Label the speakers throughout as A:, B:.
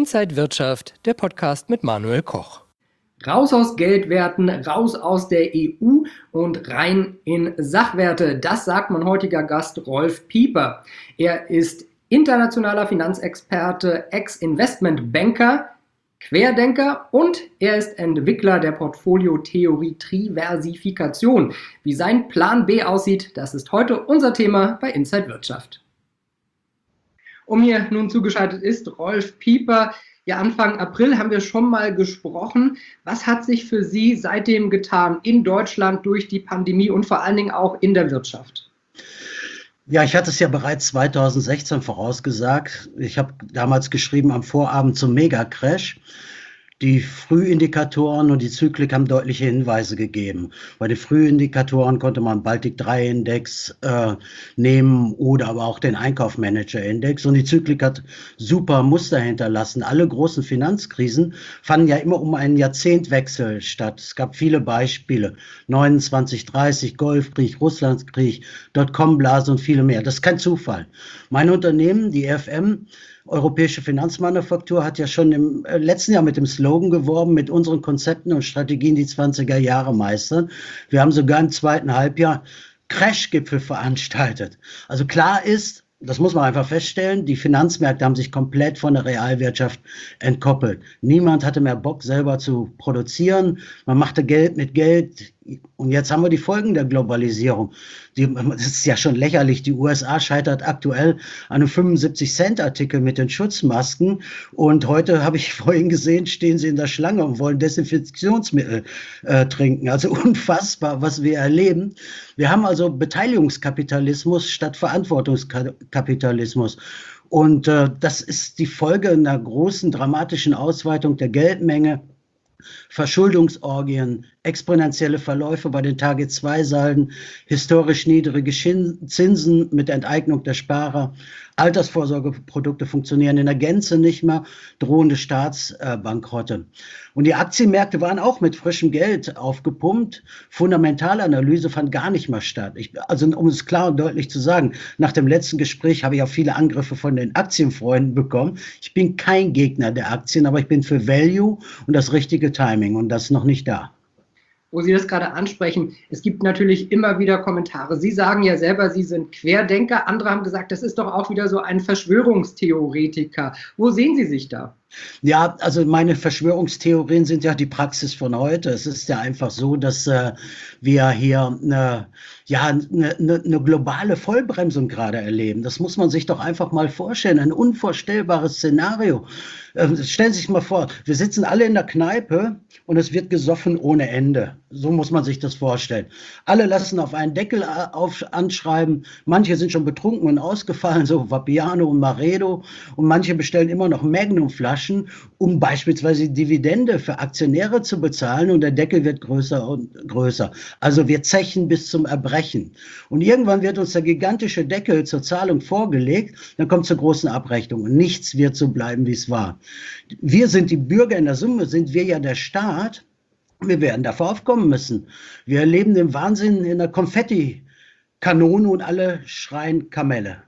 A: Inside Wirtschaft, der Podcast mit Manuel Koch.
B: Raus aus Geldwerten, raus aus der EU und rein in Sachwerte. Das sagt mein heutiger Gast Rolf Pieper. Er ist internationaler Finanzexperte, Ex-Investmentbanker, Querdenker und er ist Entwickler der Portfoliotheorie Triversifikation. Wie sein Plan B aussieht, das ist heute unser Thema bei Inside Wirtschaft. Um mir nun zugeschaltet ist Rolf Pieper. Ja, Anfang April haben wir schon mal gesprochen. Was hat sich für Sie seitdem getan in Deutschland durch die Pandemie und vor allen Dingen auch in der Wirtschaft?
C: Ja, ich hatte es ja bereits 2016 vorausgesagt. Ich habe damals geschrieben am Vorabend zum Megacrash. Die Frühindikatoren und die Zyklik haben deutliche Hinweise gegeben. Bei den Frühindikatoren konnte man Baltic 3 Index nehmen oder aber auch den Einkaufsmanager Index. Und die Zyklik hat super Muster hinterlassen. Alle großen Finanzkrisen fanden ja immer um einen Jahrzehntwechsel statt. Es gab viele Beispiele. 2930, Golfkrieg, Russlandskrieg, Dotcom-Blase und viele mehr. Das ist kein Zufall. Mein Unternehmen, die EFM, Europäische Finanzmanufaktur, hat ja schon im letzten Jahr mit dem Slogan geworben, mit unseren Konzepten und Strategien die 20er Jahre meistern. Wir haben sogar im zweiten Halbjahr Crashgipfel veranstaltet. Also klar ist, das muss man einfach feststellen, die Finanzmärkte haben sich komplett von der Realwirtschaft entkoppelt. Niemand hatte mehr Bock, selber zu produzieren. Man machte Geld mit Geld. Und jetzt haben wir die Folgen der Globalisierung. Das ist ja schon lächerlich. Die USA scheitert aktuell an einem 75-Cent-Artikel mit den Schutzmasken. Und heute habe ich vorhin gesehen, stehen sie in der Schlange und wollen Desinfektionsmittel trinken. Also unfassbar, was wir erleben. Wir haben also Beteiligungskapitalismus statt Verantwortungskapitalismus. Und das ist die Folge einer großen dramatischen Ausweitung der Geldmenge. Verschuldungsorgien, exponentielle Verläufe bei den Target-2-Salden, historisch niedrige Zinsen mit Enteignung der Sparer, Altersvorsorgeprodukte funktionieren in der Gänze nicht mehr, drohende Staatsbankrotte. Und die Aktienmärkte waren auch mit frischem Geld aufgepumpt. Fundamentalanalyse fand gar nicht mehr statt. Also um es klar und deutlich zu sagen, nach dem letzten Gespräch habe ich auch viele Angriffe von den Aktienfreunden bekommen. Ich bin kein Gegner der Aktien, aber ich bin für Value und das richtige Timing und das ist noch nicht da.
B: Wo Sie das gerade ansprechen, es gibt natürlich immer wieder Kommentare. Sie sagen ja selber, Sie sind Querdenker. Andere haben gesagt, das ist doch auch wieder so ein Verschwörungstheoretiker. Wo sehen Sie sich da?
C: Ja, also meine Verschwörungstheorien sind ja die Praxis von heute. Es ist ja einfach so, dass wir hier eine globale Vollbremsung gerade erleben. Das muss man sich doch einfach mal vorstellen. Ein unvorstellbares Szenario. Stellen Sie sich mal vor, wir sitzen alle in der Kneipe und es wird gesoffen ohne Ende. So muss man sich das vorstellen. Alle lassen auf einen Deckel anschreiben. Manche sind schon betrunken und ausgefallen, so Vapiano und Maredo. Und manche bestellen immer noch Magnum-Flaschen, um beispielsweise Dividende für Aktionäre zu bezahlen. Und der Deckel wird größer und größer. Also wir zechen bis zum Erbrechen. Und irgendwann wird uns der gigantische Deckel zur Zahlung vorgelegt. Dann kommt zur großen Abrechnung. Und nichts wird so bleiben, wie es war. Wir sind die Bürger, in der Summe sind wir ja der Staat. Wir werden dafür aufkommen müssen. Wir erleben den Wahnsinn in der Konfetti-Kanone und alle schreien Kamelle.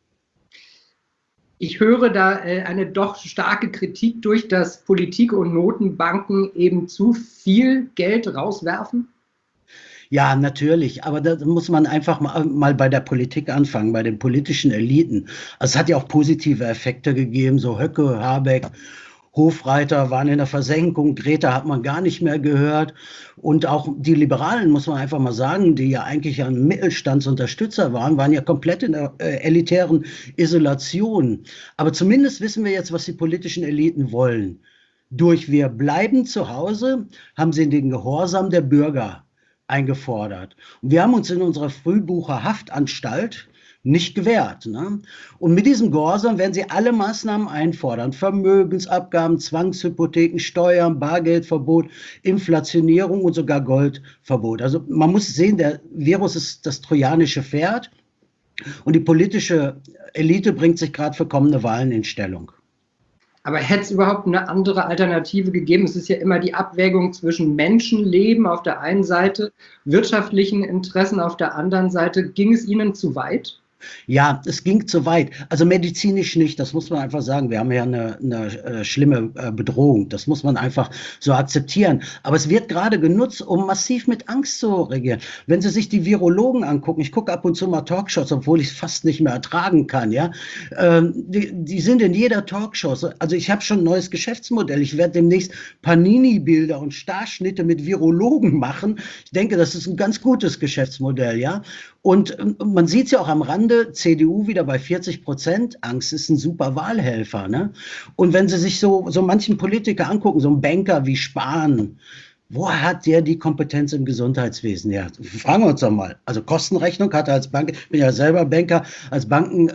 B: Ich höre da eine doch starke Kritik durch, dass Politik und Notenbanken eben zu viel Geld rauswerfen.
C: Ja, natürlich, aber da muss man einfach mal bei der Politik anfangen, bei den politischen Eliten. Also es hat ja auch positive Effekte gegeben, so Höcke, Habeck, Hofreiter waren in der Versenkung, Greta hat man gar nicht mehr gehört. Und auch die Liberalen, muss man einfach mal sagen, die ja eigentlich ein Mittelstandsunterstützer waren ja komplett in der elitären Isolation. Aber zumindest wissen wir jetzt, was die politischen Eliten wollen. Durch wir bleiben zu Hause haben sie den Gehorsam der Bürger eingefordert. Und wir haben uns in unserer Frühbucher-Haftanstalt nicht gewährt. Ne? Und mit diesem Gehorsam werden sie alle Maßnahmen einfordern. Vermögensabgaben, Zwangshypotheken, Steuern, Bargeldverbot, Inflationierung und sogar Goldverbot. Also man muss sehen, der Virus ist das trojanische Pferd und die politische Elite bringt sich gerade für kommende Wahlen in Stellung.
B: Aber hätte es überhaupt eine andere Alternative gegeben? Es ist ja immer die Abwägung zwischen Menschenleben auf der einen Seite, wirtschaftlichen Interessen auf der anderen Seite. Ging es Ihnen zu weit?
C: Ja, es ging zu weit. Also medizinisch nicht, das muss man einfach sagen. Wir haben ja eine schlimme Bedrohung. Das muss man einfach so akzeptieren. Aber es wird gerade genutzt, um massiv mit Angst zu regieren. Wenn Sie sich die Virologen angucken, ich gucke ab und zu mal Talkshows, obwohl ich es fast nicht mehr ertragen kann, ja. Die sind in jeder Talkshow. Also ich habe schon ein neues Geschäftsmodell. Ich werde demnächst Panini-Bilder und Starschnitte mit Virologen machen. Ich denke, das ist ein ganz gutes Geschäftsmodell, ja. Und man sieht es ja auch am Rande, CDU wieder bei 40%. Angst ist ein super Wahlhelfer. Ne? Und wenn Sie sich so manchen Politiker angucken, so einen Banker wie Spahn, wo hat der die Kompetenz im Gesundheitswesen her? Fragen wir uns doch mal. Also Kostenrechnung hat er als Banker, ich bin ja selber Banker, als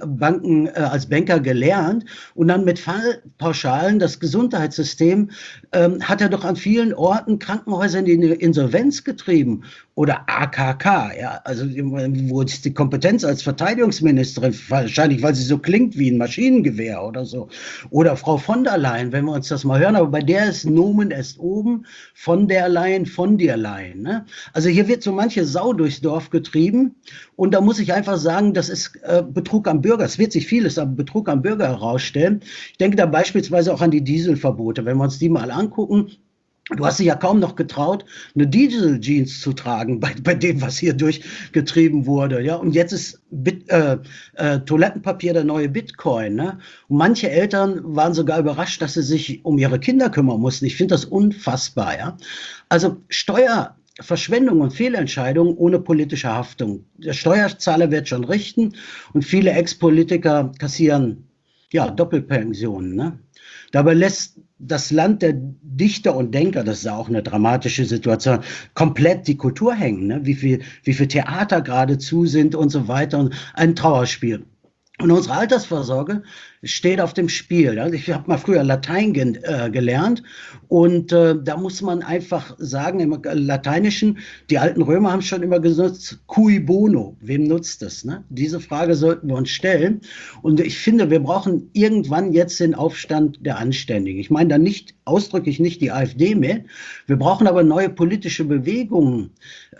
C: Banker gelernt und dann mit Fallpauschalen das Gesundheitssystem hat er doch an vielen Orten Krankenhäuser in die Insolvenz getrieben. Oder AKK, ja, also wo ist die Kompetenz als Verteidigungsministerin? Wahrscheinlich, weil sie so klingt wie ein Maschinengewehr oder so. Oder Frau von der Leyen, wenn wir uns das mal hören, aber bei der ist Nomen erst oben, von der Leyen, von der Leyen. Ne? Also hier wird so manche Sau durchs Dorf getrieben und da muss ich einfach sagen, das ist Betrug am Bürger. Es wird sich vieles am Betrug am Bürger herausstellen. Ich denke da beispielsweise auch an die Dieselverbote. Wenn wir uns die mal angucken, du hast dich ja kaum noch getraut, eine Diesel-Jeans zu tragen bei dem, was hier durchgetrieben wurde. Ja? Und jetzt ist Toilettenpapier der neue Bitcoin. Ne? Und manche Eltern waren sogar überrascht, dass sie sich um ihre Kinder kümmern mussten. Ich finde das unfassbar. Ja? Also Steuerverschwendung und Fehlentscheidungen ohne politische Haftung. Der Steuerzahler wird schon richten und viele Ex-Politiker kassieren Doppelpensionen. Ne? Dabei lässt das Land der Dichter und Denker, das ist auch eine dramatische Situation, komplett die Kultur hängen. Ne? Wie viel Theater geradezu sind und so weiter. Und ein Trauerspiel. Und unsere Altersvorsorge steht auf dem Spiel. Also ich habe mal früher Latein gelernt und da muss man einfach sagen, im Lateinischen, die alten Römer haben schon immer genutzt, cui bono, wem nutzt es? Ne? Diese Frage sollten wir uns stellen. Und ich finde, wir brauchen irgendwann jetzt den Aufstand der Anständigen. Ich meine da ausdrücklich nicht die AfD mehr. Wir brauchen aber neue politische Bewegungen,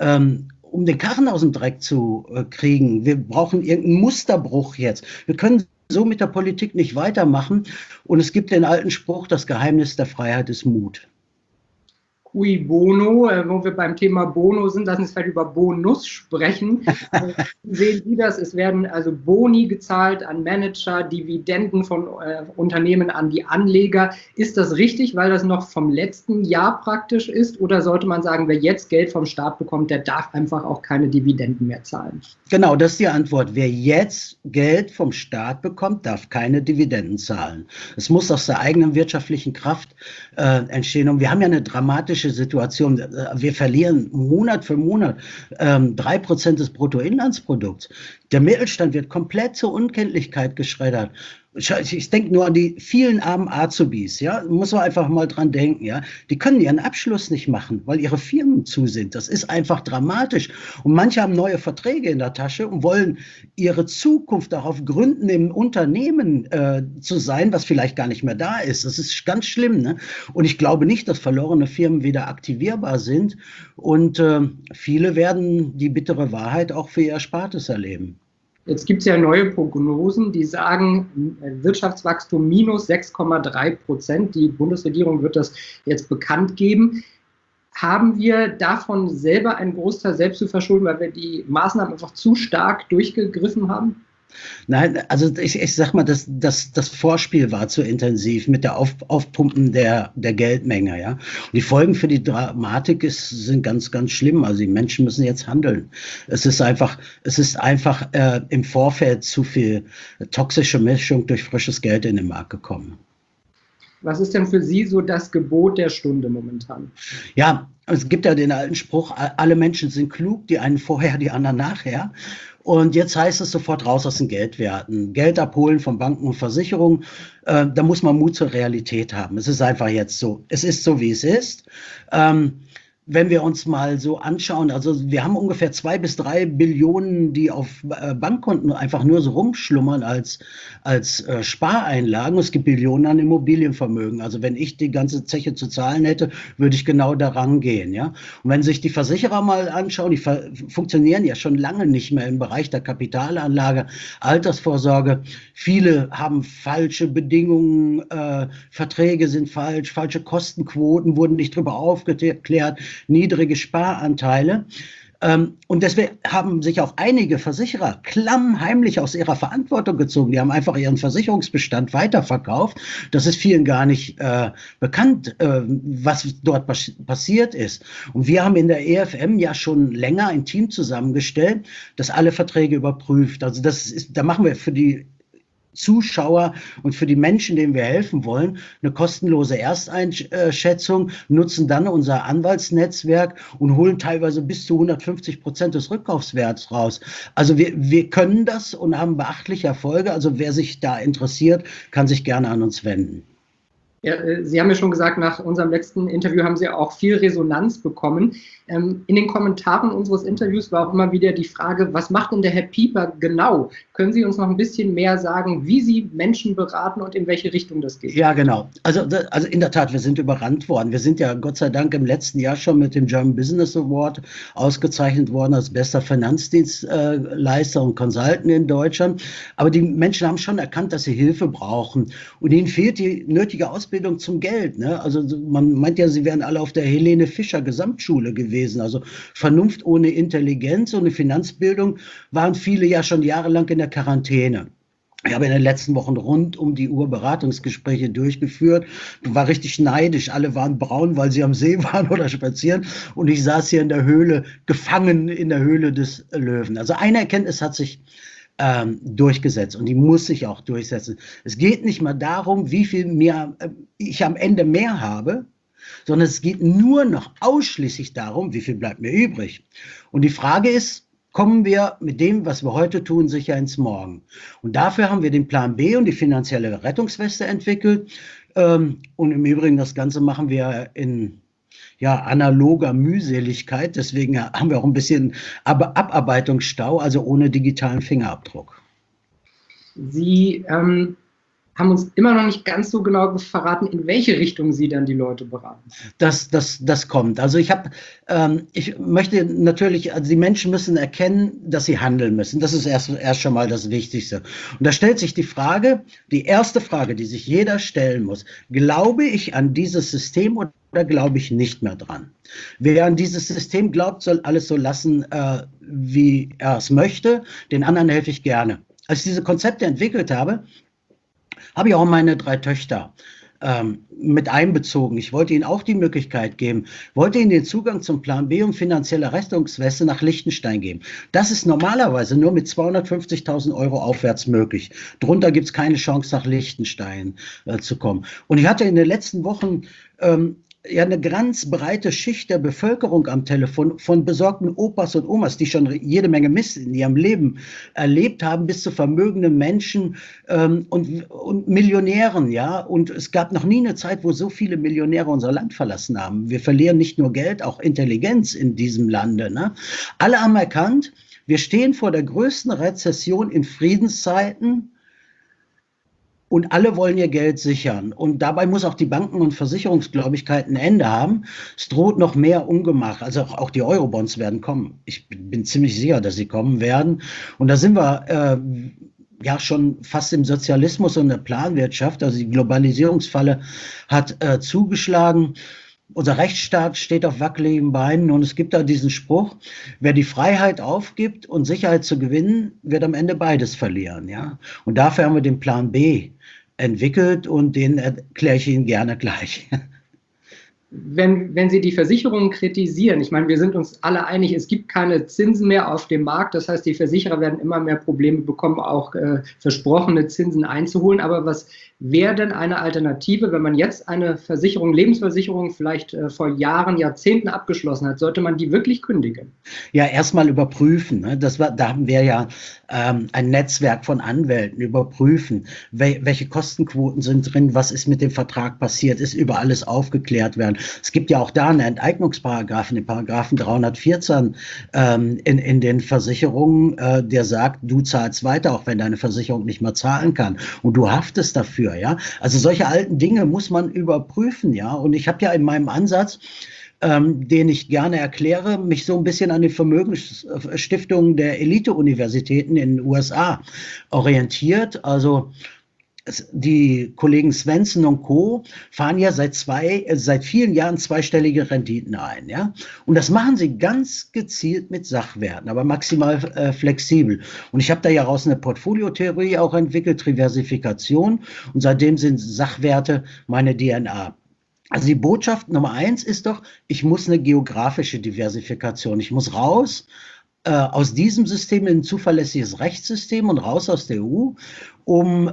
C: um den Karren aus dem Dreck zu kriegen. Wir brauchen irgendeinen Musterbruch jetzt. Wir können so mit der Politik nicht weitermachen. Und es gibt den alten Spruch, das Geheimnis der Freiheit ist Mut.
B: Cui bono, wo wir beim Thema Bono sind, lassen Sie vielleicht über Bonus sprechen. Sehen Sie das? Es werden also Boni gezahlt an Manager, Dividenden von Unternehmen an die Anleger. Ist das richtig, weil das noch vom letzten Jahr praktisch ist? Oder sollte man sagen, wer jetzt Geld vom Staat bekommt, der darf einfach auch keine Dividenden mehr zahlen?
C: Genau, das ist die Antwort. Wer jetzt Geld vom Staat bekommt, darf keine Dividenden zahlen. Es muss aus der eigenen wirtschaftlichen Kraft entstehen. Und wir haben ja eine dramatische Situation. Wir verlieren Monat für Monat 3% des Bruttoinlandsprodukts. Der Mittelstand wird komplett zur Unkenntlichkeit geschreddert. Ich denke nur an die vielen armen Azubis, ja, muss man einfach mal dran denken, ja. Die können ihren Abschluss nicht machen, weil ihre Firmen zu sind. Das ist einfach dramatisch. Und manche haben neue Verträge in der Tasche und wollen ihre Zukunft darauf gründen, im Unternehmen zu sein, was vielleicht gar nicht mehr da ist. Das ist ganz schlimm, ne? Und ich glaube nicht, dass verlorene Firmen wieder aktivierbar sind. Und viele werden die bittere Wahrheit auch für ihr Erspartes erleben.
B: Jetzt gibt es ja neue Prognosen, die sagen, Wirtschaftswachstum minus 6,3%. Die Bundesregierung wird das jetzt bekannt geben. Haben wir davon selber einen Großteil selbst zu verschulden, weil wir die Maßnahmen einfach zu stark durchgegriffen haben?
C: Nein, also ich sag mal, das Vorspiel war zu intensiv mit der Aufpumpen der Geldmenge, ja. Und die Folgen für die Dramatik sind ganz, ganz schlimm. Also die Menschen müssen jetzt handeln. Es ist einfach im Vorfeld zu viel toxische Mischung durch frisches Geld in den Markt gekommen.
B: Was ist denn für Sie so das Gebot der Stunde momentan?
C: Ja, es gibt ja den alten Spruch, alle Menschen sind klug, die einen vorher, die anderen nachher. Und jetzt heißt es sofort raus aus den Geldwerten. Geld abholen von Banken und Versicherungen, da muss man Mut zur Realität haben. Es ist einfach jetzt so. Es ist so, wie es ist. wenn wir uns mal so anschauen, also wir haben ungefähr 2 bis 3 Billionen, die auf Bankkonten einfach nur so rumschlummern als Spareinlagen. Es gibt Billionen an Immobilienvermögen. Also wenn ich die ganze Zeche zu zahlen hätte, würde ich genau daran gehen. Ja? Und wenn sich die Versicherer mal anschauen, die funktionieren ja schon lange nicht mehr im Bereich der Kapitalanlage, Altersvorsorge. Viele haben falsche Bedingungen, Verträge sind falsch, falsche Kostenquoten wurden nicht drüber aufgeklärt, niedrige Sparanteile. Und deswegen haben sich auch einige Versicherer klammheimlich aus ihrer Verantwortung gezogen. Die haben einfach ihren Versicherungsbestand weiterverkauft. Das ist vielen gar nicht bekannt, was dort passiert ist. Und wir haben in der EFM ja schon länger ein Team zusammengestellt, das alle Verträge überprüft. Also da machen wir für die Zuschauer und für die Menschen, denen wir helfen wollen, eine kostenlose Ersteinschätzung, nutzen dann unser Anwaltsnetzwerk und holen teilweise bis zu 150% des Rückkaufswerts raus. Also wir können das und haben beachtliche Erfolge. Also wer sich da interessiert, kann sich gerne an uns wenden.
B: Ja, Sie haben ja schon gesagt, nach unserem letzten Interview haben Sie auch viel Resonanz bekommen. In den Kommentaren unseres Interviews war auch immer wieder die Frage, was macht denn der Herr Pieper genau? Können Sie uns noch ein bisschen mehr sagen, wie Sie Menschen beraten und in welche Richtung das geht?
C: Ja, genau. Also in der Tat, wir sind überrannt worden. Wir sind ja Gott sei Dank im letzten Jahr schon mit dem German Business Award ausgezeichnet worden als bester Finanzdienstleister und Consultant in Deutschland. Aber die Menschen haben schon erkannt, dass sie Hilfe brauchen. Und ihnen fehlt die nötige Ausbildung zum Geld. Ne? Also man meint ja, sie wären alle auf der Helene Fischer Gesamtschule gewesen. Also Vernunft ohne Intelligenz, ohne Finanzbildung waren viele ja schon jahrelang in der Quarantäne. Ich habe in den letzten Wochen rund um die Uhr Beratungsgespräche durchgeführt. War richtig neidisch. Alle waren braun, weil sie am See waren oder spazieren. Und ich saß hier in der Höhle, gefangen in der Höhle des Löwen. Also eine Erkenntnis hat sich durchgesetzt und die muss sich auch durchsetzen. Es geht nicht mal darum, wie viel ich am Ende mehr habe, sondern es geht nur noch ausschließlich darum, wie viel bleibt mir übrig. Und die Frage ist, kommen wir mit dem, was wir heute tun, sicher ins Morgen? Und dafür haben wir den Plan B und die finanzielle Rettungsweste entwickelt. Und im Übrigen, das Ganze machen wir in analoger Mühseligkeit. Deswegen haben wir auch ein bisschen Abarbeitungsstau, also ohne digitalen Fingerabdruck.
B: Sie haben uns immer noch nicht ganz so genau verraten, in welche Richtung Sie dann die Leute beraten.
C: Das kommt. Also ich möchte natürlich, also die Menschen müssen erkennen, dass sie handeln müssen. Das ist erst schon mal das Wichtigste. Und da stellt sich die erste Frage, die sich jeder stellen muss: Glaube ich an dieses System oder glaube ich nicht mehr dran? Wer an dieses System glaubt, soll alles so lassen, wie er es möchte. Den anderen helfe ich gerne. Als ich diese Konzepte entwickelt habe, habe ich auch meine 3 Töchter mit einbezogen. Ich wollte ihnen auch die Möglichkeit geben, wollte ihnen den Zugang zum Plan B und finanzielle Rettungsweste nach Liechtenstein geben. Das ist normalerweise nur mit 250.000 € aufwärts möglich. Drunter gibt es keine Chance, nach Liechtenstein zu kommen. Und ich hatte in den letzten Wochen eine ganz breite Schicht der Bevölkerung am Telefon, von besorgten Opas und Omas, die schon jede Menge Mist in ihrem Leben erlebt haben, bis zu vermögenden Menschen und Millionären, ja. Und es gab noch nie eine Zeit, wo so viele Millionäre unser Land verlassen haben. Wir verlieren nicht nur Geld, auch Intelligenz in diesem Lande. Ne? Alle haben erkannt, wir stehen vor der größten Rezession in Friedenszeiten. Und alle wollen ihr Geld sichern. Und dabei muss auch die Banken- und Versicherungsgläubigkeit ein Ende haben. Es droht noch mehr Ungemach. Also auch die Eurobonds werden kommen. Ich bin ziemlich sicher, dass sie kommen werden. Und da sind wir schon fast im Sozialismus und der Planwirtschaft. Also die Globalisierungsfalle hat zugeschlagen. Unser Rechtsstaat steht auf wackeligen Beinen und es gibt da diesen Spruch: Wer die Freiheit aufgibt und Sicherheit zu gewinnen, wird am Ende beides verlieren. Ja? Und dafür haben wir den Plan B entwickelt und den erkläre ich Ihnen gerne gleich.
B: Wenn Sie die Versicherungen kritisieren, ich meine, wir sind uns alle einig, es gibt keine Zinsen mehr auf dem Markt, das heißt, die Versicherer werden immer mehr Probleme bekommen, auch versprochene Zinsen einzuholen. Aber was wäre denn eine Alternative, wenn man jetzt eine Versicherung, Lebensversicherung vielleicht vor Jahren, Jahrzehnten abgeschlossen hat? Sollte man die wirklich kündigen? Ja,
C: erstmal überprüfen. Ne? Da haben wir ja ein Netzwerk von Anwälten, überprüfen, welche Kostenquoten sind drin, was ist mit dem Vertrag passiert, ist über alles aufgeklärt werden. Es gibt ja auch da einen Enteignungsparagraphen, den Paragraphen 314 in den Versicherungen, der sagt, du zahlst weiter, auch wenn deine Versicherung nicht mehr zahlen kann. Und du haftest dafür, ja. Also solche alten Dinge muss man überprüfen, ja. Und ich habe ja in meinem Ansatz, den ich gerne erkläre, mich so ein bisschen an die Vermögensstiftungen der Elite-Universitäten in den USA orientiert. Also die Kollegen Svensson und Co. fahren ja seit vielen Jahren zweistellige Renditen ein, ja. Und das machen sie ganz gezielt mit Sachwerten, aber maximal flexibel. Und ich habe da ja raus eine Portfoliotheorie auch entwickelt, Diversifikation. Und seitdem sind Sachwerte meine DNA. Also die Botschaft Nummer 1 ist doch, ich muss eine geografische Diversifikation. Ich muss raus aus diesem System in ein zuverlässiges Rechtssystem und raus aus der EU, um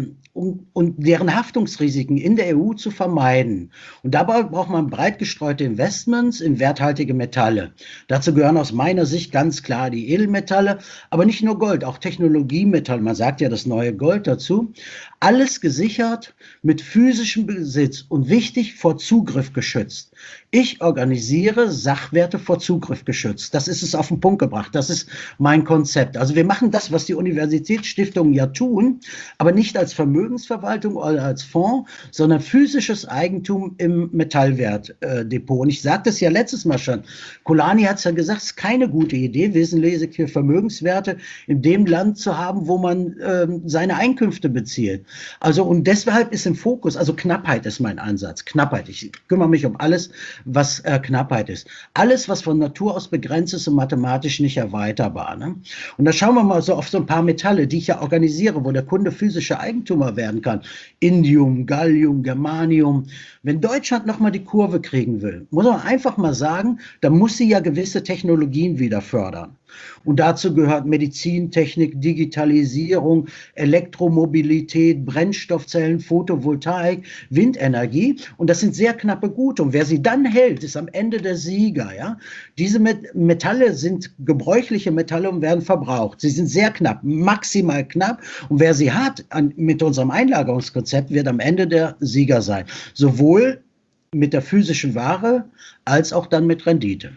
C: deren Haftungsrisiken in der EU zu vermeiden. Und dabei braucht man breit gestreute Investments in werthaltige Metalle. Dazu gehören aus meiner Sicht ganz klar die Edelmetalle, aber nicht nur Gold, auch Technologiemetalle. Man sagt ja das neue Gold dazu. Alles gesichert mit physischem Besitz und wichtig, vor Zugriff geschützt. Ich organisiere Sachwerte vor Zugriff geschützt. Das ist es auf den Punkt gebracht. Das ist mein Konzept. Also wir machen das, was die Universitätsstiftungen ja tun, aber nicht als Vermögensverwaltung oder als Fonds, sondern physisches Eigentum im Metallwertdepot. Und ich sagte es ja letztes Mal schon, Kolani hat es ja gesagt, es ist keine gute Idee, wesentlich für Vermögenswerte in dem Land zu haben, wo man seine Einkünfte bezieht. Also und deshalb ist im Fokus, also Knappheit ist mein Ansatz, Knappheit. Ich kümmere mich um alles, was Knappheit ist. Alles, was von Natur aus begrenzt ist und mathematisch nicht erweiterbar. Ne? Und da schauen wir mal so auf so ein paar Metalle, die ich ja organisiere, wo der Kunde physische Eigentümer werden kann. Indium, Gallium, Germanium. Wenn Deutschland nochmal die Kurve kriegen will, muss man einfach mal sagen, da muss sie ja gewisse Technologien wieder fördern. Und dazu gehört Medizintechnik, Digitalisierung, Elektromobilität, Brennstoffzellen, Photovoltaik, Windenergie. Und das sind sehr knappe Gute. Und wer sie dann hält, ist am Ende der Sieger. Ja? Diese Metalle sind gebräuchliche Metalle und werden verbraucht. Sie sind sehr knapp, maximal knapp. Und wer sie hat mit unserem Einlagerungskonzept, wird am Ende der Sieger sein. Sowohl mit der physischen Ware als auch dann mit Rendite.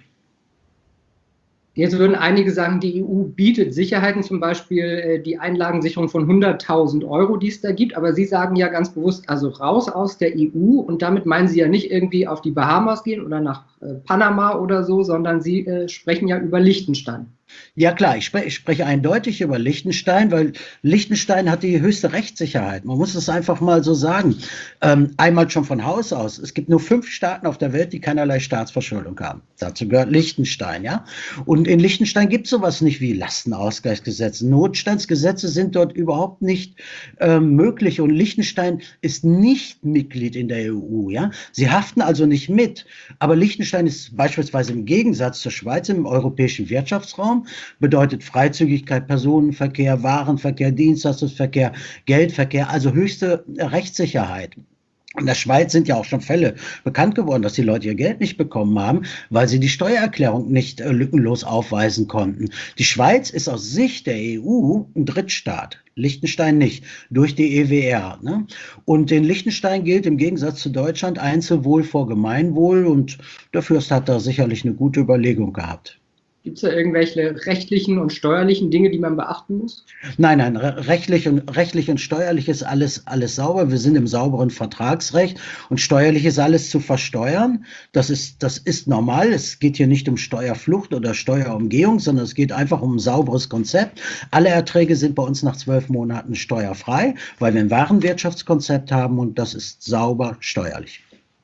B: Jetzt würden einige sagen, die EU bietet Sicherheiten, zum Beispiel die Einlagensicherung von 100.000 €, die es da gibt. Aber Sie sagen ja ganz bewusst, also raus aus der EU. Und damit meinen Sie ja nicht irgendwie auf die Bahamas gehen oder nach Panama oder so, sondern Sie sprechen ja über Liechtenstein.
C: Ja klar, ich spreche eindeutig über Liechtenstein, weil Liechtenstein hat die höchste Rechtssicherheit. Man muss es einfach mal so sagen. Einmal schon von Haus aus. Es gibt nur 5 Staaten auf der Welt, die keinerlei Staatsverschuldung haben. Dazu gehört Liechtenstein, ja. Und in Liechtenstein gibt es sowas nicht wie Lastenausgleichsgesetze. Notstandsgesetze sind dort überhaupt nicht möglich. Und Liechtenstein ist nicht Mitglied in der EU, ja. Sie haften also nicht mit. Aber Liechtenstein ist beispielsweise im Gegensatz zur Schweiz im europäischen Wirtschaftsraum, bedeutet Freizügigkeit, Personenverkehr, Warenverkehr, Dienstleistungsverkehr, Geldverkehr, also höchste Rechtssicherheit. In der Schweiz sind ja auch schon Fälle bekannt geworden, dass die Leute ihr Geld nicht bekommen haben, weil sie die Steuererklärung nicht lückenlos aufweisen konnten. Die Schweiz ist aus Sicht der EU ein Drittstaat. Liechtenstein nicht, durch die EWR. Ne? Und in Liechtenstein gilt im Gegensatz zu Deutschland Einzelwohl vor Gemeinwohl und der Fürst hat da sicherlich eine gute Überlegung gehabt.
B: Gibt es da irgendwelche rechtlichen und steuerlichen Dinge, die man beachten muss?
C: Nein, rechtlich und steuerlich ist alles sauber. Wir sind im sauberen Vertragsrecht und steuerlich ist alles zu versteuern. Das ist normal. Es geht hier nicht um Steuerflucht oder Steuerumgehung, sondern es geht einfach um ein sauberes Konzept. Alle Erträge sind bei uns nach 12 Monaten steuerfrei, weil wir ein Warenwirtschaftskonzept haben und das ist sauber steuerlich.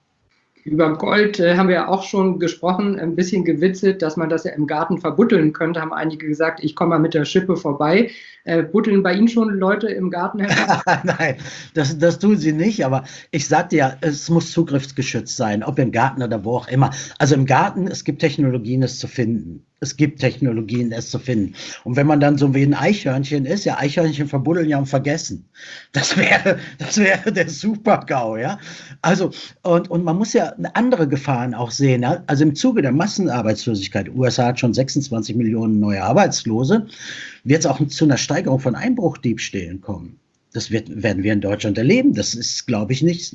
B: Über Gold haben wir ja auch schon gesprochen, ein bisschen gewitzelt, dass man das ja im Garten verbuddeln könnte, haben einige gesagt, ich komme mal mit der Schippe vorbei. Buddeln bei Ihnen schon Leute im Garten herum?
C: Nein, das tun sie nicht, aber ich sagte ja, es muss zugriffsgeschützt sein, ob im Garten oder wo auch immer. Also im Garten, es gibt Technologien, es zu finden. Es gibt Technologien, es zu finden. Und wenn man dann so wie ein Eichhörnchen ist, ja, Eichhörnchen verbuddeln ja und vergessen. Das wäre der Super-GAU, ja. Also, und man muss ja andere Gefahren auch sehen. Ja? Also im Zuge der Massenarbeitslosigkeit, die USA hat schon 26 Millionen neue Arbeitslose, wird es auch zu einer Steigerung von Einbruchdiebstählen kommen. Das werden wir in Deutschland erleben. Das ist, glaube ich, nicht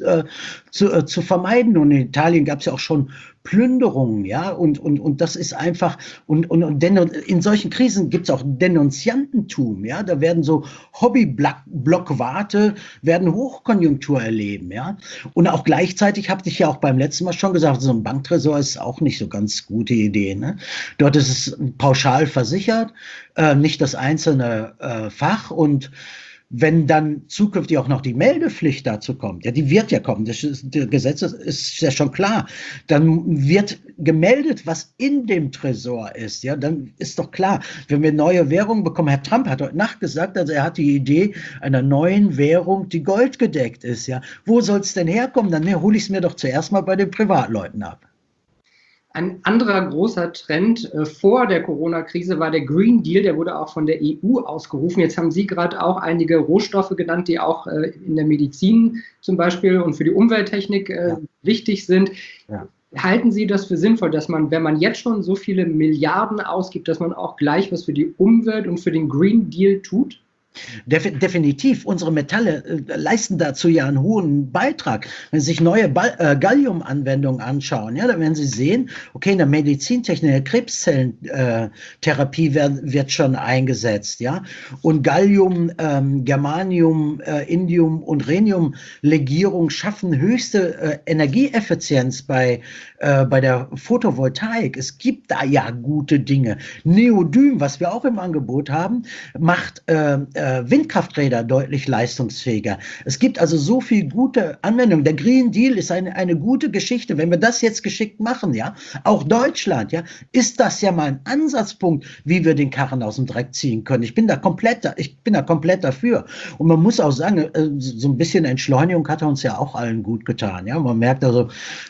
C: zu vermeiden. Und in Italien gab es ja auch schon Plünderungen, ja, und das ist einfach, und in solchen Krisen gibt es auch Denunziantentum, ja, da werden so Hobby-Blockwarte, werden Hochkonjunktur erleben, ja, und auch gleichzeitig, habe ich ja auch beim letzten Mal schon gesagt, so ein Banktresor ist auch nicht so ganz gute Idee, ne? Dort ist es pauschal versichert, nicht das einzelne Fach, und wenn dann zukünftig auch noch die Meldepflicht dazu kommt, ja, die wird ja kommen, das Gesetz ist ja schon klar, dann wird gemeldet, was in dem Tresor ist, ja, dann ist doch klar, wenn wir neue Währungen bekommen, Herr Trump hat heute Nacht gesagt, also er hat die Idee einer neuen Währung, die goldgedeckt ist, ja, wo soll es denn herkommen, dann hole ich es mir doch zuerst mal bei den Privatleuten ab.
B: Ein anderer großer Trend vor der Corona-Krise war der Green Deal, der wurde auch von der EU ausgerufen. Jetzt haben Sie gerade auch einige Rohstoffe genannt, die auch in der Medizin zum Beispiel und für die Umwelttechnik wichtig sind. Ja. Halten Sie das für sinnvoll, dass man, wenn man jetzt schon so viele Milliarden ausgibt, dass man auch gleich was für die Umwelt und für den Green Deal tut?
C: Definitiv, unsere Metalle leisten dazu ja einen hohen Beitrag. Wenn Sie sich neue Gallium-Anwendungen anschauen, ja, dann werden Sie sehen, okay, in der Medizintechnik, in der Krebszellentherapie wird schon eingesetzt, ja, und Gallium, Germanium, Indium und Rhenium-Legierung schaffen höchste Energieeffizienz bei der Photovoltaik. Es gibt da ja gute Dinge. Neodym, was wir auch im Angebot haben, macht Windkrafträder deutlich leistungsfähiger. Es gibt also so viel gute Anwendungen. Der Green Deal ist eine gute Geschichte. Wenn wir das jetzt geschickt machen, ja, auch Deutschland, ja, ist das ja mal ein Ansatzpunkt, wie wir den Karren aus dem Dreck ziehen können. Ich bin da komplett dafür. Und man muss auch sagen, so ein bisschen Entschleunigung hat uns ja auch allen gut getan. Ja, man merkt also,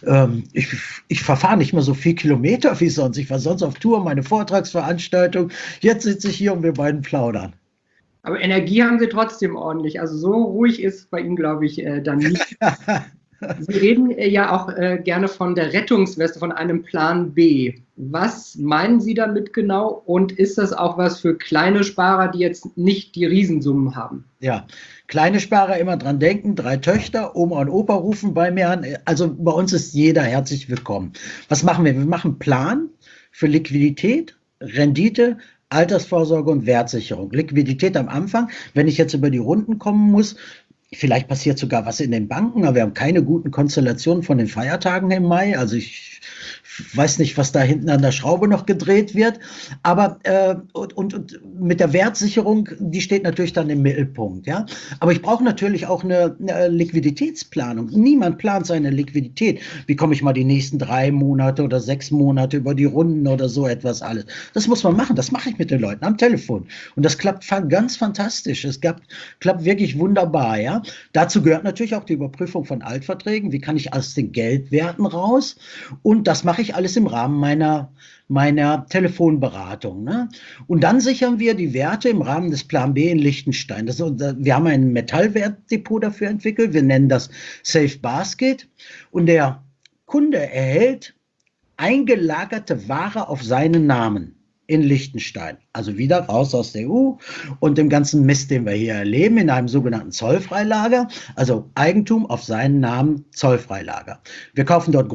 C: ich verfahre nicht mehr so viel Kilometer wie sonst. Ich war sonst auf Tour, meine Vortragsveranstaltung. Jetzt sitze ich hier und wir beiden plaudern.
B: Aber Energie haben Sie trotzdem ordentlich. Also so ruhig ist es bei Ihnen, glaube ich, dann nicht. Sie reden ja auch gerne von der Rettungsweste, von einem Plan B. Was meinen Sie damit genau? Und ist das auch was für kleine Sparer, die jetzt nicht die Riesensummen haben?
C: Ja, kleine Sparer immer dran denken, 3 Töchter, Oma und Opa rufen bei mir an. Also bei uns ist jeder herzlich willkommen. Was machen wir? Wir machen einen Plan für Liquidität, Rendite, Altersvorsorge und Wertsicherung. Liquidität am Anfang, wenn ich jetzt über die Runden kommen muss, vielleicht passiert sogar was in den Banken, aber wir haben keine guten Konstellationen von den Feiertagen im Mai. Also ich weiß nicht, was da hinten an der Schraube noch gedreht wird, aber und mit der Wertsicherung, die steht natürlich dann im Mittelpunkt, ja. Aber ich brauche natürlich auch eine Liquiditätsplanung. Niemand plant seine Liquidität. Wie komme ich mal die nächsten 3 Monate oder 6 Monate über die Runden oder so etwas alles. Das muss man machen. Das mache ich mit den Leuten am Telefon. Und das klappt ganz fantastisch. Klappt wirklich wunderbar, ja. Dazu gehört natürlich auch die Überprüfung von Altverträgen. Wie kann ich aus den Geldwerten raus? Und das mache ich alles im Rahmen meiner Telefonberatung, ne? Und dann sichern wir die Werte im Rahmen des Plan B in Liechtenstein. Wir haben ein Metallwertdepot dafür entwickelt. Wir nennen das Safe Basket. Und der Kunde erhält eingelagerte Ware auf seinen Namen in Liechtenstein. Also wieder raus aus der EU und dem ganzen Mist, den wir hier erleben, in einem sogenannten Zollfreilager, also Eigentum auf seinen Namen, Zollfreilager. Wir kaufen dort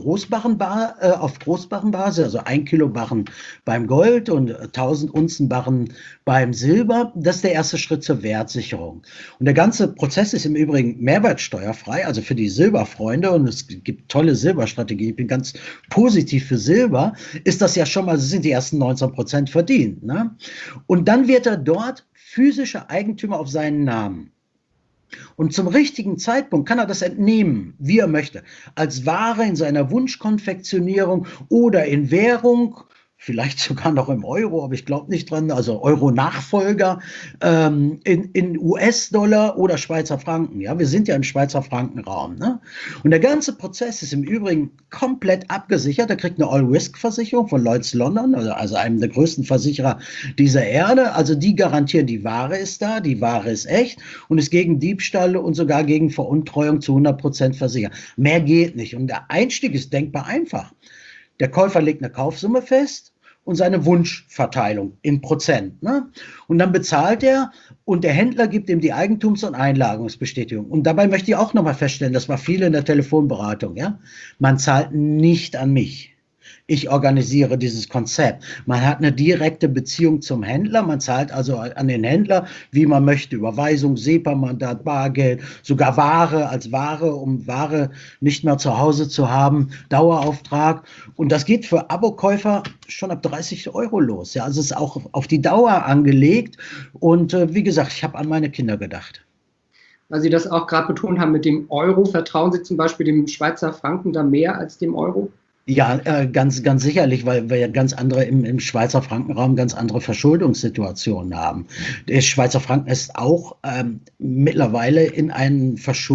C: auf Großbarrenbasis, also 1 Kilo Barren beim Gold und 1000 Unzen Barren beim Silber. Das ist der erste Schritt zur Wertsicherung. Und der ganze Prozess ist im Übrigen mehrwertsteuerfrei, also für die Silberfreunde, und es gibt tolle Silberstrategien. Ich bin ganz positiv für Silber. Ist das ja schon mal, das sind die ersten 19% verdient, ne? Und dann wird er dort physischer Eigentümer auf seinen Namen. Und zum richtigen Zeitpunkt kann er das entnehmen, wie er möchte. Als Ware in seiner Wunschkonfektionierung oder in Währung, vielleicht sogar noch im Euro, aber ich glaube nicht dran, also Euro-Nachfolger, in US-Dollar oder Schweizer Franken. Ja, wir sind ja im Schweizer Frankenraum, ne? Und der ganze Prozess ist im Übrigen komplett abgesichert. Er kriegt eine All-Risk-Versicherung von Lloyd's London, also einem der größten Versicherer dieser Erde. Also die garantieren, die Ware ist da, die Ware ist echt und ist gegen Diebstahl und sogar gegen Veruntreuung zu 100% versichert. Mehr geht nicht. Und der Einstieg ist denkbar einfach. Der Käufer legt eine Kaufsumme fest und seine Wunschverteilung in Prozent. Ne? Und dann bezahlt er und der Händler gibt ihm die Eigentums- und Einlagerungsbestätigung. Und dabei möchte ich auch nochmal feststellen, das war viel in der Telefonberatung, ja, man zahlt nicht an mich. Ich organisiere dieses Konzept. Man hat eine direkte Beziehung zum Händler. Man zahlt also an den Händler, wie man möchte. Überweisung, SEPA-Mandat, Bargeld, sogar Ware als Ware, um Ware nicht mehr zu Hause zu haben. Dauerauftrag. Und das geht für Abokäufer schon ab 30 € los. Ja, also es ist auch auf die Dauer angelegt. Und wie gesagt, ich habe an meine Kinder gedacht.
B: Weil Sie das auch gerade betont haben mit dem Euro. Vertrauen Sie zum Beispiel dem Schweizer Franken da mehr als dem Euro?
C: Ja, ganz sicherlich, weil wir ja ganz andere im Schweizer Frankenraum ganz andere Verschuldungssituationen haben. Der Schweizer Franken ist auch mittlerweile in einer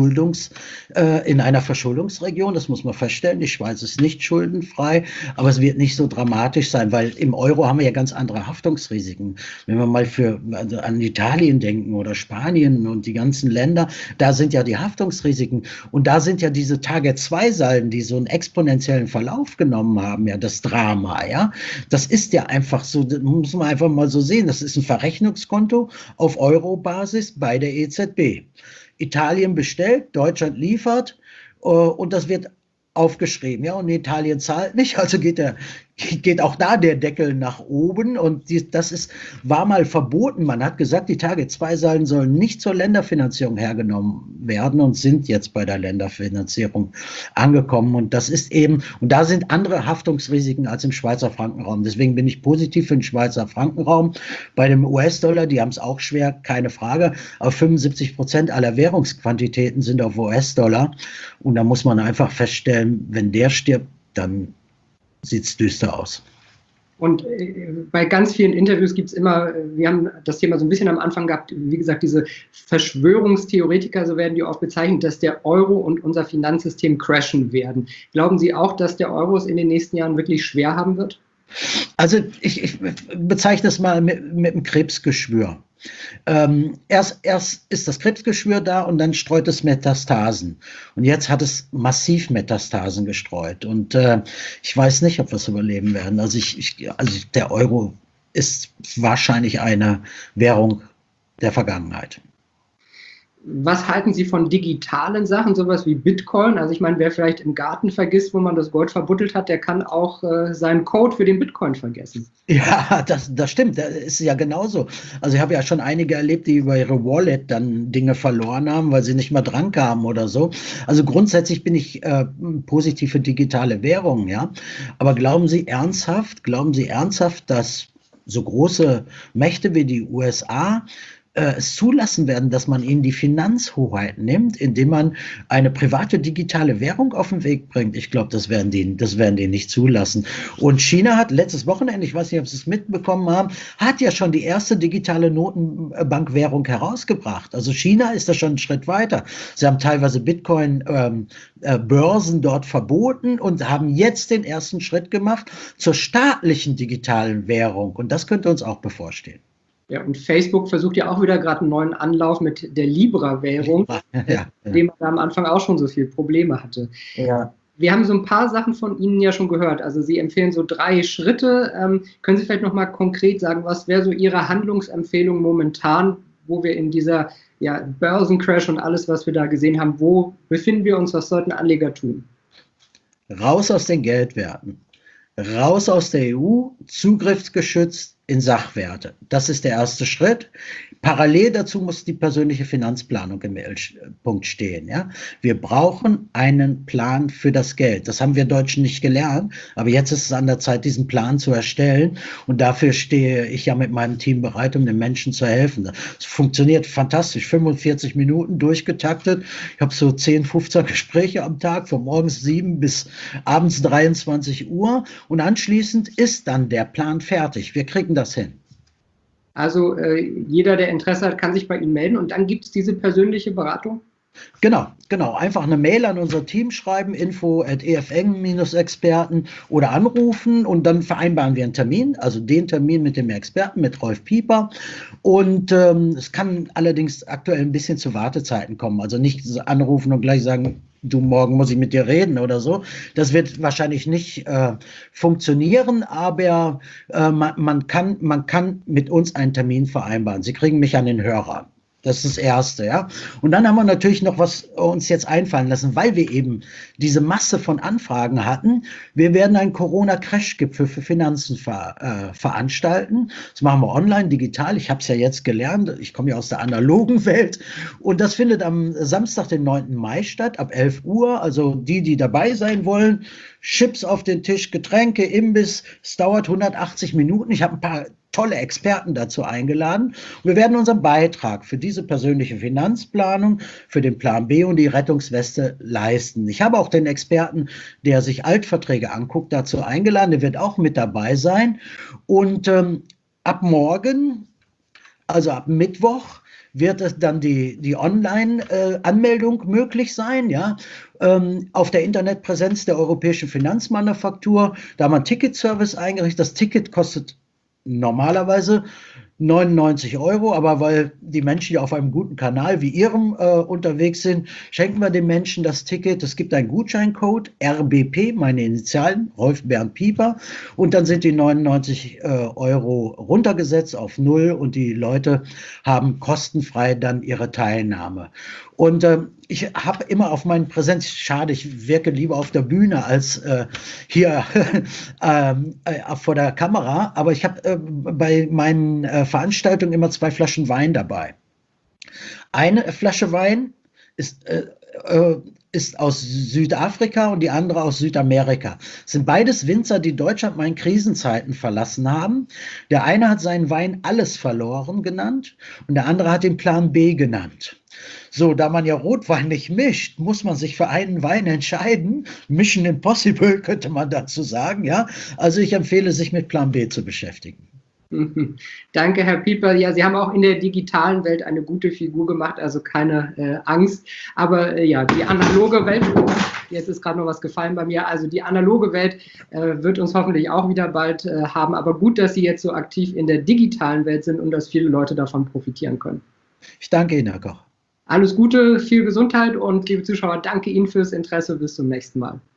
C: Verschuldungsregion, das muss man feststellen. Die Schweiz ist nicht schuldenfrei, aber es wird nicht so dramatisch sein, weil im Euro haben wir ja ganz andere Haftungsrisiken. Wenn wir mal an Italien denken oder Spanien und die ganzen Länder, da sind ja die Haftungsrisiken und da sind ja diese Target-2-Salden, die so einen exponentiellen Verlauf genommen haben, ja, das Drama, ja. Das ist ja einfach so, das muss man einfach mal so sehen. Das ist ein Verrechnungskonto auf Euro-Basis bei der EZB. Italien bestellt, Deutschland liefert und das wird aufgeschrieben, ja, und Italien zahlt nicht, also geht auch da der Deckel nach oben und das war mal verboten. Man hat gesagt, die Target-2-Salden sollen nicht zur Länderfinanzierung hergenommen werden und sind jetzt bei der Länderfinanzierung angekommen und das ist eben, und da sind andere Haftungsrisiken als im Schweizer Frankenraum. Deswegen bin ich positiv für den Schweizer Frankenraum. Bei dem US-Dollar, die haben es auch schwer, keine Frage, aber 75% aller Währungsquantitäten sind auf US-Dollar und da muss man einfach feststellen, wenn der stirbt, dann sieht es düster aus.
B: Und bei ganz vielen Interviews gibt es immer, wir haben das Thema so ein bisschen am Anfang gehabt, wie gesagt, diese Verschwörungstheoretiker, so werden die oft bezeichnet, dass der Euro und unser Finanzsystem crashen werden. Glauben Sie auch, dass der Euro es in den nächsten Jahren wirklich schwer haben wird?
C: Also ich bezeichne es mal mit einem Krebsgeschwür. Erst ist das Krebsgeschwür da und dann streut es Metastasen. Und jetzt hat es massiv Metastasen gestreut. Und ich weiß nicht, ob wir es überleben werden. Also der Euro ist wahrscheinlich eine Währung der Vergangenheit.
B: Was halten Sie von digitalen Sachen, sowas wie Bitcoin? Also ich meine, wer vielleicht im Garten vergisst, wo man das Gold verbuddelt hat, der kann auch seinen Code für den Bitcoin vergessen.
C: Ja, das stimmt, das ist ja genauso. Also ich habe ja schon einige erlebt, die über ihre Wallet dann Dinge verloren haben, weil sie nicht mehr dran kamen oder so. Also grundsätzlich bin ich positiv für digitale Währungen, ja. Aber glauben Sie ernsthaft, dass so große Mächte wie die USA es zulassen werden, dass man ihnen die Finanzhoheit nimmt, indem man eine private digitale Währung auf den Weg bringt? Ich glaube, das werden die nicht zulassen. Und China hat letztes Wochenende, ich weiß nicht, ob Sie es mitbekommen haben, hat ja schon die erste digitale Notenbankwährung herausgebracht. Also China ist da schon einen Schritt weiter. Sie haben teilweise Bitcoin-Börsen dort verboten und haben jetzt den ersten Schritt gemacht zur staatlichen digitalen Währung. Und das könnte uns auch bevorstehen.
B: Ja, und Facebook versucht ja auch wieder gerade einen neuen Anlauf mit der Libra-Währung, mit dem man da am Anfang auch schon so viele Probleme hatte.
C: Ja.
B: Wir haben so ein paar Sachen von Ihnen ja schon gehört. Also Sie empfehlen so 3 Schritte. Können Sie vielleicht nochmal konkret sagen, was wäre so Ihre Handlungsempfehlung momentan, wo wir in dieser Börsencrash und alles, was wir da gesehen haben, wo befinden wir uns, was sollten Anleger tun?
C: Raus aus den Geldwerten, raus aus der EU, zugriffsgeschützt in Sachwerte. Das ist der erste Schritt. Parallel dazu muss die persönliche Finanzplanung im Mittelpunkt stehen. Ja? Wir brauchen einen Plan für das Geld. Das haben wir Deutschen nicht gelernt, aber jetzt ist es an der Zeit, diesen Plan zu erstellen. Und dafür stehe ich ja mit meinem Team bereit, um den Menschen zu helfen. Es funktioniert fantastisch. 45 Minuten durchgetaktet. Ich habe so 10, 15 Gespräche am Tag, von morgens 7 bis abends 23 Uhr. Und anschließend ist dann der Plan fertig. Wir kriegen das hin.
B: Also jeder, der Interesse hat, kann sich bei Ihnen melden und dann gibt es diese persönliche Beratung?
C: Genau. Einfach eine Mail an unser Team schreiben, info@efeng-experten oder anrufen und dann vereinbaren wir einen Termin, also den Termin mit dem Experten, mit Rolf Pieper. Und es kann allerdings aktuell ein bisschen zu Wartezeiten kommen. Also nicht anrufen und gleich sagen, du, morgen muss ich mit dir reden oder so. Das wird wahrscheinlich nicht funktionieren, aber man kann mit uns einen Termin vereinbaren. Sie kriegen mich an den Hörer. Das ist das Erste, ja. Und dann haben wir natürlich noch was uns jetzt einfallen lassen, weil wir eben diese Masse von Anfragen hatten. Wir werden einen Corona-Crash-Gipfel für Finanzen veranstalten. Das machen wir online, digital. Ich habe es ja jetzt gelernt. Ich komme ja aus der analogen Welt. Und das findet am Samstag, den 9. Mai statt, ab 11 Uhr. Also die dabei sein wollen, Chips auf den Tisch, Getränke, Imbiss. Es dauert 180 Minuten. Ich habe ein paar tolle Experten dazu eingeladen. Und wir werden unseren Beitrag für diese persönliche Finanzplanung, für den Plan B und die Rettungsweste leisten. Ich habe auch den Experten, der sich Altverträge anguckt, dazu eingeladen. Der wird auch mit dabei sein. Und ab morgen, also ab Mittwoch, wird es dann die Online-Anmeldung möglich sein, ja, auf der Internetpräsenz der Europäischen Finanzmanufaktur. Da haben wir einen Ticketservice eingerichtet. Das Ticket kostet normalerweise 99 €, aber weil die Menschen ja auf einem guten Kanal wie Ihrem unterwegs sind, schenken wir den Menschen das Ticket. Es gibt einen Gutscheincode, RBP, meine Initialen, Rolf Bernd Pieper, und dann sind die 99 € runtergesetzt auf 0 und die Leute haben kostenfrei dann ihre Teilnahme. Und ich habe immer auf meinen Präsenz, schade, ich wirke lieber auf der Bühne als hier vor der Kamera, aber ich habe bei meinen Veranstaltungen immer 2 Flaschen Wein dabei. Eine Flasche Wein ist aus Südafrika und die andere aus Südamerika. Es sind beides Winzer, die Deutschland mal in Krisenzeiten verlassen haben. Der eine hat seinen Wein Alles verloren genannt und der andere hat den Plan B genannt. So, da man ja Rotwein nicht mischt, muss man sich für einen Wein entscheiden. Mission Impossible könnte man dazu sagen, ja. Also ich empfehle, sich mit Plan B zu beschäftigen.
B: Danke, Herr Pieper. Ja, Sie haben auch in der digitalen Welt eine gute Figur gemacht, also keine Angst. Aber ja, die analoge Welt, jetzt ist gerade noch was gefallen bei mir, also die analoge Welt wird uns hoffentlich auch wieder bald haben. Aber gut, dass Sie jetzt so aktiv in der digitalen Welt sind und dass viele Leute davon profitieren können.
C: Ich danke Ihnen, Herr Koch.
B: Alles Gute, viel Gesundheit und liebe Zuschauer, danke Ihnen fürs Interesse. Bis zum nächsten Mal.